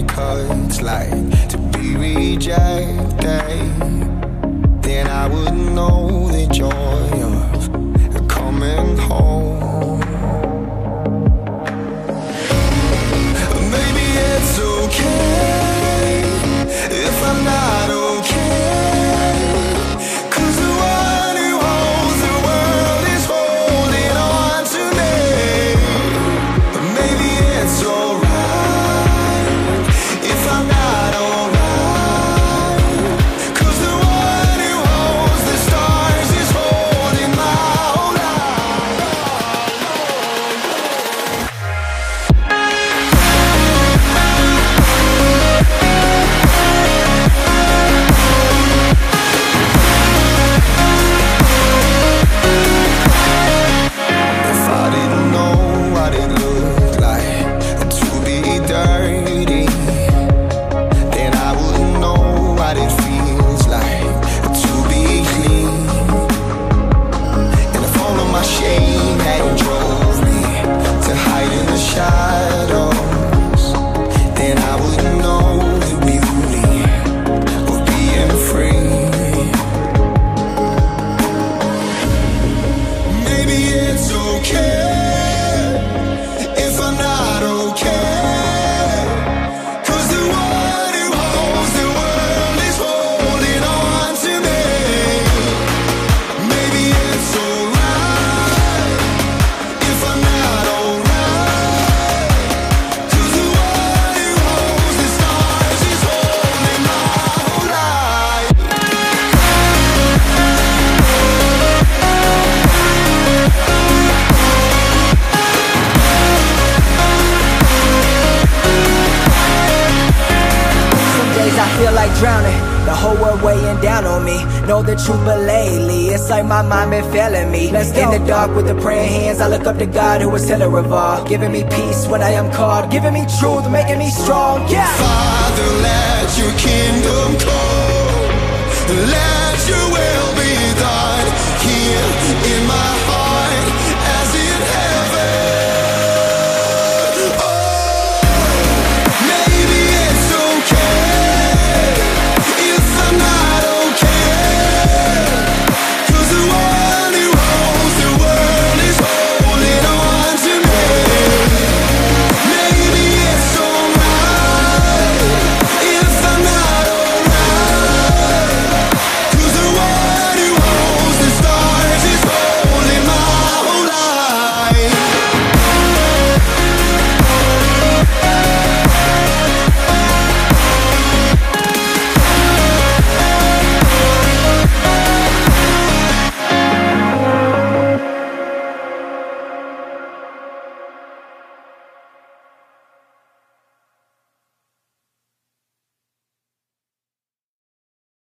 it cuts like to be rejected, then I would know the joy of coming home. Maybe it's okay if I'm not okay, 'cause the one who holds the world is holding on to me. Maybe it's alright if I'm not alright, 'cause the one who holds the stars is holding my whole If I didn't know what it looked like to be dirty, then I wouldn't know what it feels like to be clean. And if all of my shame hadn't drove me to hide in the shadows, then I wouldn't know the beauty of being free. Maybe it's okay if I'm not okay, 'cause the one who holds the world is holding on to me. Maybe it's alright if I'm not alright, 'cause the one who holds the stars is holding my whole life. Some days I feel like drowning, the whole world weighing down on me. Know the truth, but lately it's like my mind been failing me. In the dark with the praying hands, I look up to God who is healer of all, giving me peace when I am called, giving me truth, making me strong. Yeah. Father, let your kingdom come, let your will be done here in my heart.